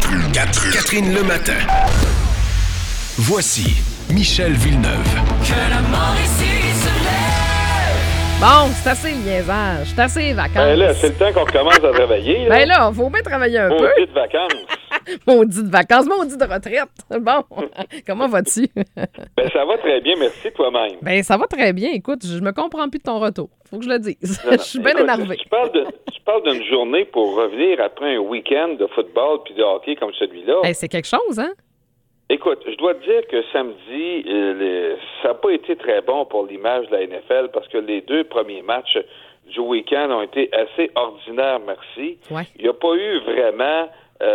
Catherine le matin. Voici Michel Villeneuve. Que la Mauricie se lève. Bon, c'est assez le niaisage, c'est assez les vacances. Ben là, c'est le temps qu'on recommence à travailler. Ben là, faut bien travailler un peu. Maudit de vacances. Maudit de vacances, maudit de retraite. Bon, comment vas-tu? Ben ça va très bien, merci toi-même. Ben ça va très bien. Écoute, je me comprends plus de ton retour. Faut que je le dise. Non, non. Je suis bien Écoute, énervé. Tu parles d'une journée pour revenir après un week-end de football puis de hockey comme celui-là. Hey, c'est quelque chose, hein? Écoute, je dois te dire que samedi, ça n'a pas été très bon pour l'image de la NFL parce que les deux premiers matchs du week-end ont été assez ordinaires, merci. Ouais. Il n'y a pas eu vraiment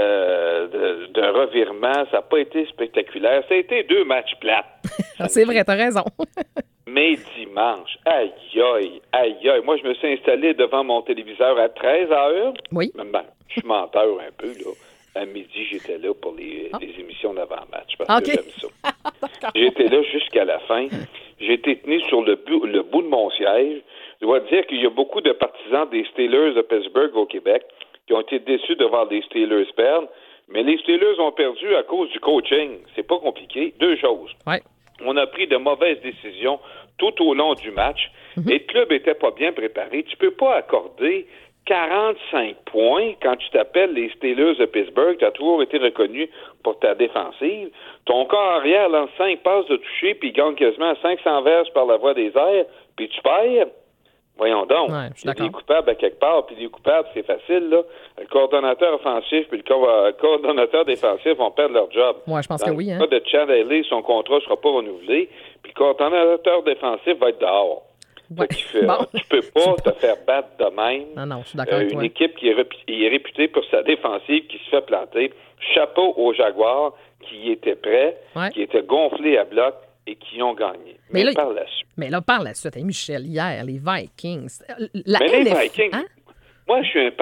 de revirement, ça n'a pas été spectaculaire. Ça a été deux matchs plates. C'est vrai, t'as raison. Mais dimanche, aïe, aïe. Moi, je me suis installé devant mon téléviseur à 13h. Oui. Ben, je suis menteur un peu, là. À midi, j'étais là pour les émissions d'avant-match parce que j'aime ça. J'étais là jusqu'à la fin. J'ai été tenu sur le bout de mon siège. Je dois dire qu'il y a beaucoup de partisans des Steelers de Pittsburgh au Québec qui ont été déçus de voir les Steelers perdre. Mais les Steelers ont perdu à cause du coaching. C'est pas compliqué. Deux choses. Ouais. On a pris de mauvaises décisions tout au long du match. Et le club était pas bien préparé. Tu peux pas accorder 45 points quand tu t'appelles les Steelers de Pittsburgh. Tu as toujours été reconnu pour ta défensive. Ton corps arrière lance 5 passes de toucher puis il gagne quasiment 500 verges par la voie des airs, puis tu perds. Voyons donc. Ouais, je suis Il y a d'accord. des coupables à quelque part, puis les coupables, c'est facile, là. Le coordonnateur offensif puis le coordonnateur défensif vont perdre leur job. Ouais, je pense Dans que oui, hein. le cas de Chad Haley, son contrat ne sera pas renouvelé, puis le coordonnateur défensif va être dehors. Ouais. Bon. Tu peux pas te faire battre de même. Non, je suis d'accord avec Une toi. équipe qui est réputée pour sa défensive, qui se fait planter. Chapeau aux Jaguars qui étaient prêts, Ouais. qui étaient gonflés à bloc et qui ont gagné. Mais là, par la suite. Mais là, par la suite, hey, Michel, hier, les Vikings. Mais les LF, Vikings, hein? moi, je suis un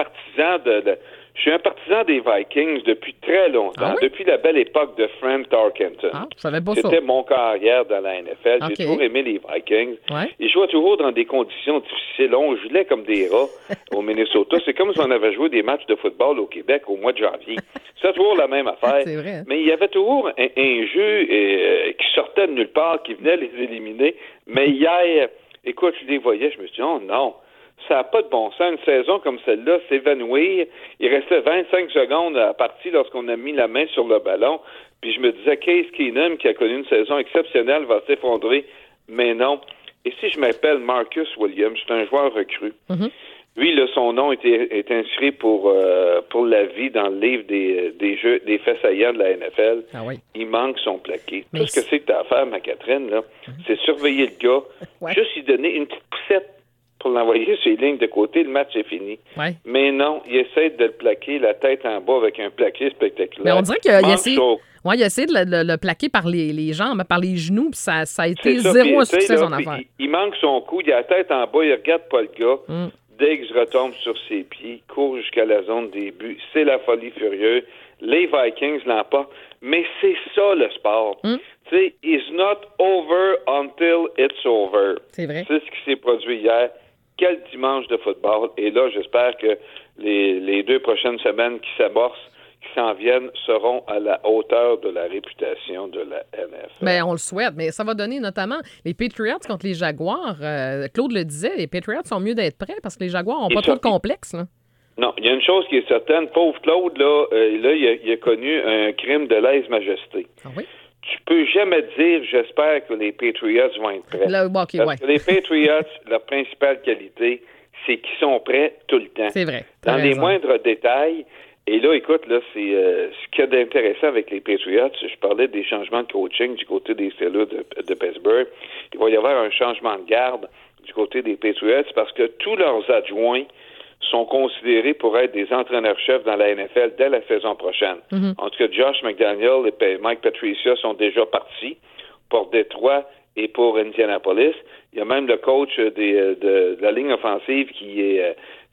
partisan des Vikings depuis très longtemps, Ah oui? depuis la belle époque de Frank Tarkenton. Ah, je savais pas ça. C'était mon carrière dans la NFL. Ok. J'ai toujours aimé les Vikings. Ouais. Ils jouaient toujours dans des conditions difficiles. On jouait comme des rats au Minnesota. C'est comme si on avait joué des matchs de football au Québec au mois de janvier. C'est toujours la même affaire. C'est vrai. Mais il y avait toujours un jeu qui sortait de nulle part, qui venait les éliminer. Mais hier, écoute, je les voyais, je me suis dit, oh non, ça n'a pas de bon sens. Une saison comme celle-là, s'évanouir. Il restait 25 secondes à la partie lorsqu'on a mis la main sur le ballon. Puis je me disais, Case Keenum, qui a connu une saison exceptionnelle, va s'effondrer. Mais non. Et si je m'appelle Marcus Williams, c'est un joueur recru. Mm-hmm. Lui, là, son nom est inscrit pour la vie dans le livre des faits saillants de la NFL. Ah oui. Il manque son plaqué. Mais Tout ce que c'est que tu as à faire, ma Catherine, là, c'est surveiller le gars, Ouais. juste lui donner une petite poussette pour l'envoyer sur les lignes de côté, le match est fini. Ouais. Mais non, il essaie de le plaquer la tête en bas avec un plaqué spectaculaire. Mais on dirait qu'il Manque essaie, son- ouais, il a essayé de le plaquer par les jambes, par les genoux, puis ça a été C'est ça, zéro puis, à tu sais, succès, là, son puis affaire. il manque son coup, il a la tête en bas, il regarde pas le gars. Mm. Dès que je retombe sur ses pieds, il court jusqu'à la zone des buts. C'est la folie furieuse. Les Vikings l'emportent. Mais c'est ça, le sport. Mm. Tu sais, it's not over until it's over. C'est vrai. C'est ce qui s'est produit hier. Quel dimanche de football. Et là, j'espère que les 2 prochaines semaines qui s'amorcent, qui s'en viennent, seront à la hauteur de la réputation de la NFL. Ben, on le souhaite, mais ça va donner notamment les Patriots contre les Jaguars. Claude le disait, les Patriots sont mieux d'être prêts parce que les Jaguars n'ont Et pas ça- trop de complexe. Là. Non, il y a une chose qui est certaine. Pauvre Claude, là, il a connu un crime de lèse-majesté. Ah oui? Tu peux jamais dire, j'espère que les Patriots vont être prêts. Là, bon, OK, Parce ouais. que les Patriots, leur principale qualité, c'est qu'ils sont prêts tout le temps. C'est vrai. T'as Dans les raison. moindres détails. Et là, écoute, là, c'est ce qu'il y a d'intéressant avec les Patriots. Je parlais des changements de coaching du côté des Steelers de Pittsburgh. Il va y avoir un changement de garde du côté des Patriots parce que tous leurs adjoints sont considérés pour être des entraîneurs-chefs dans la NFL dès la saison prochaine. Mm-hmm. En tout cas, Josh McDaniel et Mike Patricia sont déjà partis pour Détroit et pour Indianapolis. Il y a même le coach de la ligne offensive qui est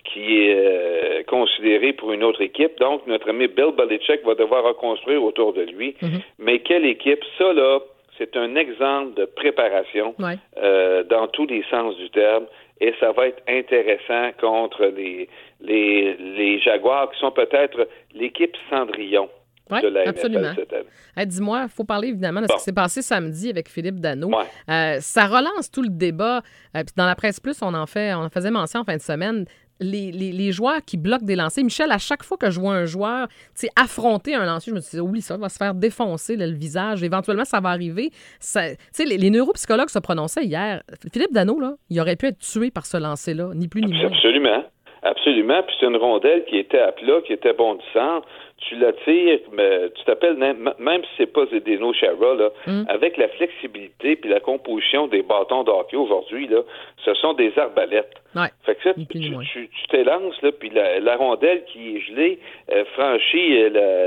considéré pour une autre équipe. Donc, notre ami Bill Belichick va devoir reconstruire autour de lui. Mm-hmm. Mais quelle équipe? Ça, là, c'est un exemple de préparation Ouais. dans tous les sens du terme. Et ça va être intéressant contre les Jaguars qui sont peut-être l'équipe Cendrillon Oui, de la NFL absolument. cette année. Hey, dis-moi, il faut parler évidemment de ce qui s'est passé samedi avec Philippe Danault. Ouais. Ça relance tout le débat. Puis dans la presse plus, on en faisait mention en fin de semaine. Les joueurs qui bloquent des lancers. Michel, à chaque fois que je vois un joueur affronter un lancer, je me dis, oublie ça, il va se faire défoncer là, le visage. Éventuellement, ça va arriver. Les neuropsychologues se prononçaient hier. Philippe Danault, là, il aurait pu être tué par ce lancer-là, ni plus ni moins. Absolument. Absolument. Puis c'est une rondelle qui était à plat, qui était bondissante. Tu la tires, mais tu t'appelles, même si c'est pas Zdeno Chara, là, avec la flexibilité puis la composition des bâtons de hockey aujourd'hui, là, ce sont des arbalètes. Ouais. Fait que ça, tu t'élances, là, puis la rondelle qui est gelée franchit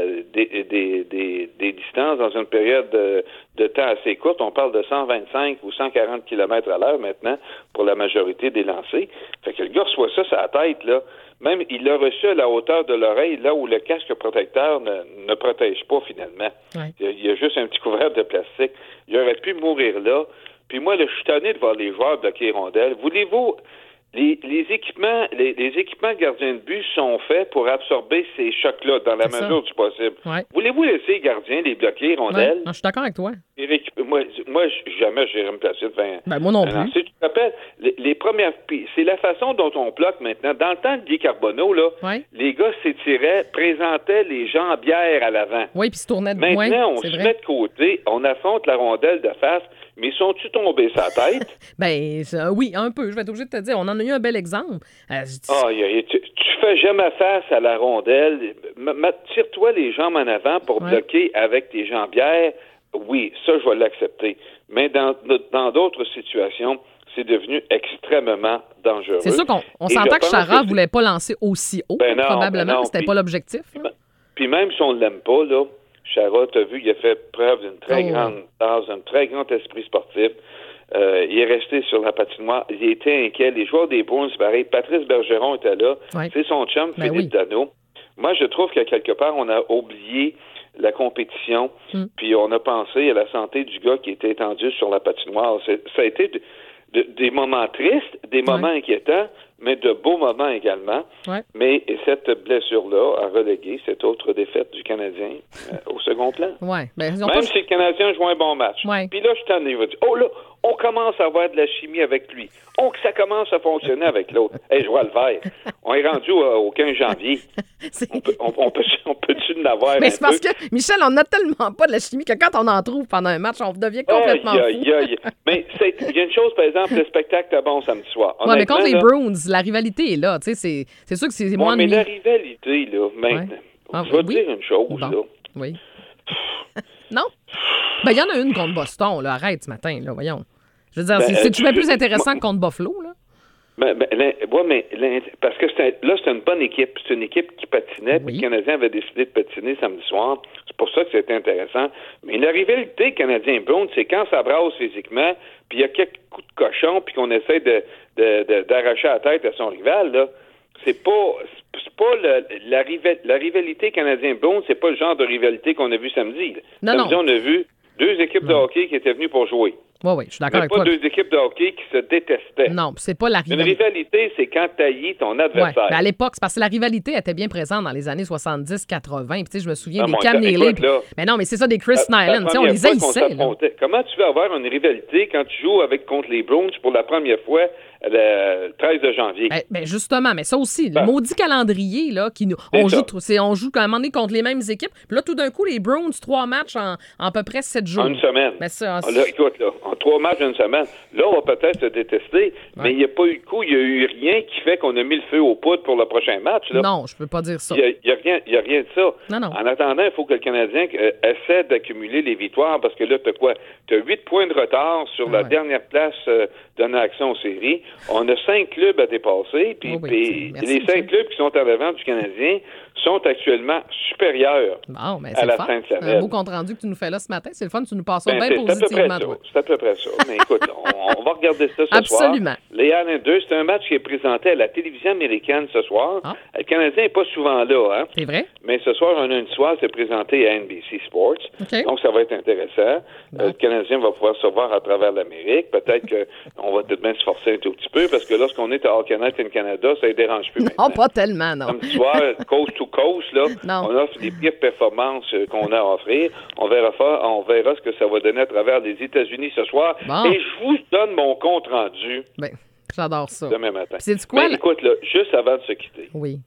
des distances dans une période de temps assez courte. On parle de 125 ou 140 km à l'heure maintenant pour la majorité des lancers. Fait que le gars reçoit ça sur la tête, là. Même, il l'a reçu à la hauteur de l'oreille, là où le casque protecteur ne protège pas, finalement. Ouais. Il y a juste un petit couvert de plastique. Il aurait pu mourir là. Puis moi, là, je suis tanné de voir les joueurs bloquer les rondelles. Voulez-vous... Les équipements gardiens de but sont faits pour absorber ces chocs-là dans la mesure du possible. Ouais. Voulez-vous laisser les gardiens les bloquer, les rondelles? Ouais. Non, je suis d'accord avec toi. Moi, jamais j'irai me placer devant... Moi non plus. Tu te rappelles, les premières... C'est la façon dont on bloque maintenant. Dans le temps de Guy Carbonneau, là, les gars s'étiraient, présentaient les jambières à l'avant. Oui, puis se tournaient de Maintenant, on se met de côté, on affronte la rondelle de face, mais sont-tu tombés sa tête? Oui, un peu. Je vais être obligé de te dire, on en a eu un bel exemple. Tu fais jamais face à la rondelle. Tire-toi les jambes en avant pour bloquer avec tes jambières. Oui, ça, je vais l'accepter. Mais dans d'autres situations, c'est devenu extrêmement dangereux. C'est sûr qu'on s'entend que Chara ne voulait pas lancer aussi haut, probablement. C'était pas l'objectif. Puis même si on ne l'aime pas, là, Chara, tu as vu, il a fait preuve d'une très grande tasse, d'un très grand esprit sportif. Il est resté sur la patinoire. Il était inquiet. Les joueurs des Bruins, pareil. Patrice Bergeron était là. Ouais. C'est son chum, Philippe Danault. Moi, je trouve qu'à quelque part, on a oublié la compétition, puis on a pensé à la santé du gars qui était étendu sur la patinoire. Ça a été des moments tristes, des moments inquiétants, mais de beaux moments également. Ouais. Mais cette blessure-là a relégué cette autre défaite du Canadien au second plan. Ouais. Même si le Canadien joue un bon match. Ouais. Puis là, je t'en ai dit, on commence à avoir de la chimie avec lui. Ça commence à fonctionner avec l'autre. Hey, je vois le vert. On est rendu au 15 janvier. On peut-tu l'avoir mais c'est parce que, Michel, on n'a tellement pas de la chimie que quand on en trouve pendant un match, on devient complètement fou. Mais il y a une chose, par exemple, le spectacle est bon samedi soir. Oui, mais contre les Bruins, la rivalité est là. C'est sûr que c'est moins mais la rivalité, là, maintenant, je vais te dire une chose, là. Oui. Non? Il y en a une contre Boston, là. Arrête ce matin, là, voyons. Je veux dire, c'est-tu bien plus intéressant que contre Buffalo, là? Parce que c'est une bonne équipe. C'est une équipe qui patinait, puis le Canadien avait décidé de patiner samedi soir. C'est pour ça que c'était intéressant. Mais la rivalité Canadien-Brown, c'est quand ça brasse physiquement, puis il y a quelques coups de cochon, puis qu'on essaie d'arracher la tête à son rival, là. C'est pas la rivalité Canadien-Brown, c'est pas le genre de rivalité qu'on a vu samedi. Samedi, on a vu deux équipes de hockey qui étaient venues pour jouer. Oui, je suis d'accord avec toi. Pas deux équipes de hockey qui se détestaient. Non, c'est pas la rivalité. Une rivalité, c'est quand t'haïs ton adversaire. Ouais, à l'époque, c'est parce que la rivalité était bien présente dans les années 70-80. Puis je me souviens des Cam Neely. Mais non, mais c'est ça, des Chris Nyland. On les haïssait. Comment tu veux avoir une rivalité quand tu joues contre les Bruins pour la première fois le 13 de janvier? Justement, mais ça aussi, le maudit calendrier, là, on joue quand même contre les mêmes équipes. Puis là, tout d'un coup, les Bruins, 3 matchs en à peu près 7 jours. En une semaine. Mais ça, écoute, là, en 3 matchs d'une semaine. Là, on va peut-être se détester, mais il n'y a pas eu de coup, il n'y a eu rien qui fait qu'on a mis le feu aux poudres pour le prochain match. Là. Non, je peux pas dire ça. Il n'y a rien de ça. Non. En attendant, il faut que le Canadien essaie d'accumuler les victoires, parce que là, tu as quoi? Tu as 8 points de retard sur la dernière place d'une action en série. On a 5 clubs à dépasser, puis les 5 clubs qui sont à l'avant du Canadien sont actuellement supérieurs à la Sainte-Flanelle. Un beau compte rendu que tu nous fais là ce matin. C'est le fun, tu nous passes bien positivement. C'est à peu près ça. Mais écoute, on va regarder ça ce Absolument. soir. Les Islanders, c'est un match qui est présenté à la télévision américaine ce soir. Ah. Le Canadien n'est pas souvent là, hein? C'est vrai? Mais ce soir, un lundi soir, c'est présenté à NBC Sports. OK. Donc, ça va être intéressant. Le Canadien va pouvoir se voir à travers l'Amérique. Peut-être qu'on va tout de même se forcer un tout petit peu, parce que lorsqu'on est à Hockey Night in Canada, ça ne dérange plus Non, maintenant. pas tellement, non. Comme tu vois, coast to coast, là, Non. on offre les pires performances qu'on a à offrir. On verra ce que ça va donner à travers les États-Unis ce soir. Bon. Et je vous donne mon compte rendu Ben, j'adore ça. demain matin. Puis c'est-tu quoi, Mais là? écoute, là, juste avant de se quitter, Oui.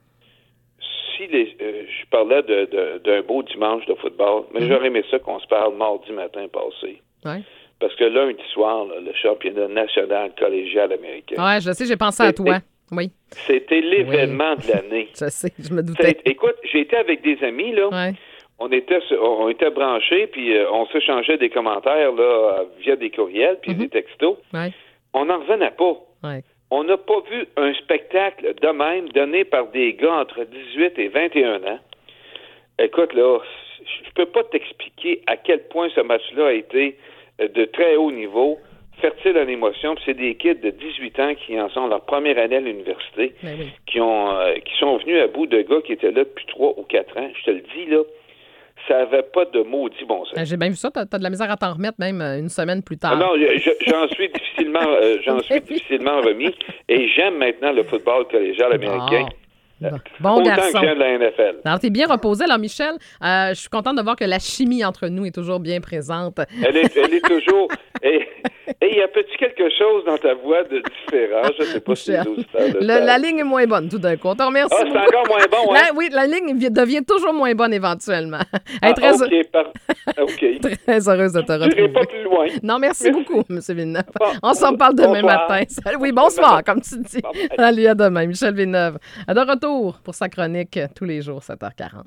si je parlais d'un beau dimanche de football, mais j'aurais aimé ça qu'on se parle mardi matin passé. Ouais. Parce que lundi soir, là, le championnat national collégial américain, Ouais, je sais, j'ai pensé à toi. Oui, c'était l'événement de l'année. je sais, je me doutais. Écoute, j'ai été avec des amis, là. Ouais. On était branchés, puis on s'échangeait des commentaires là, via des courriels, puis des textos. Ouais. On n'en revenait pas. Ouais. On n'a pas vu un spectacle de même donné par des gars entre 18 et 21 ans. Écoute, là, je peux pas t'expliquer à quel point ce match-là a été de très haut niveau, fertile en émotion. Puis c'est des kids de 18 ans qui en sont leur première année à l'université, Ben oui. qui sont venus à bout de gars qui étaient là depuis 3 ou 4 ans. Je te le dis, là, ça avait pas de maudit bon sens. Ben, j'ai bien vu ça. T'as de la misère à t'en remettre même une semaine plus tard. Ah non, j'en suis difficilement remis. Et j'aime maintenant le football collégial américain. Bon Autant garçon. que j'aime la NFL. Alors, t'es bien reposé. Alors, Michel, je suis contente de voir que la chimie entre nous est toujours bien présente. Elle est toujours... Et y a-t-il quelque chose dans ta voix de différent? Je ne sais pas si les Michel, auditeurs le la savent. ligne est moins bonne tout d'un coup. On te remercie Ah, c'est beaucoup. encore moins bon, hein? Oui, la ligne devient toujours moins bonne éventuellement. Hey, très, OK, OK. très heureuse de te Je n'irai retrouver. pas plus loin. Non, merci beaucoup, M. Villeneuve. Bon, On s'en parle demain bonsoir. matin. Oui, bonsoir, comme tu dis. Bye bye. Salut, à demain. Michel Villeneuve. De retour pour sa chronique tous les jours, 7h40.